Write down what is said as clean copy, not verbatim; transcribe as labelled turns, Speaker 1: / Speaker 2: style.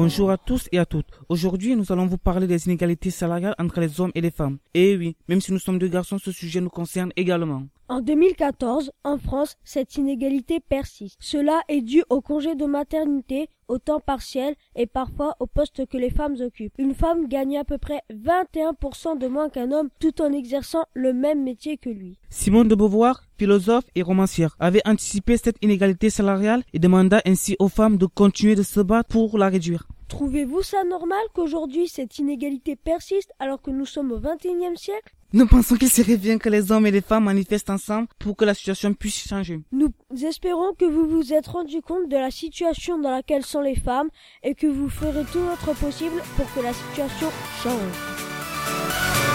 Speaker 1: Bonjour à tous et à toutes. Aujourd'hui, nous allons vous parler des inégalités salariales entre les hommes et les femmes. Et oui, même si nous sommes deux garçons, ce sujet nous concerne également.
Speaker 2: En 2014, en France, cette inégalité persiste. Cela est dû au congé de maternité, au temps partiel et parfois au poste que les femmes occupent. Une femme gagne à peu près 21% de moins qu'un homme tout en exerçant le même métier que lui.
Speaker 1: Simone de Beauvoir, philosophe et romancière, avait anticipé cette inégalité salariale et demanda ainsi aux femmes de continuer de se battre pour la réduire.
Speaker 2: Trouvez-vous ça normal qu'aujourd'hui cette inégalité persiste alors que nous sommes au XXIe siècle ?
Speaker 1: Nous pensons qu'il serait bien que les hommes et les femmes manifestent ensemble pour que la situation puisse changer.
Speaker 2: Nous espérons que vous vous êtes rendu compte de la situation dans laquelle sont les femmes et que vous ferez tout votre possible pour que la situation change.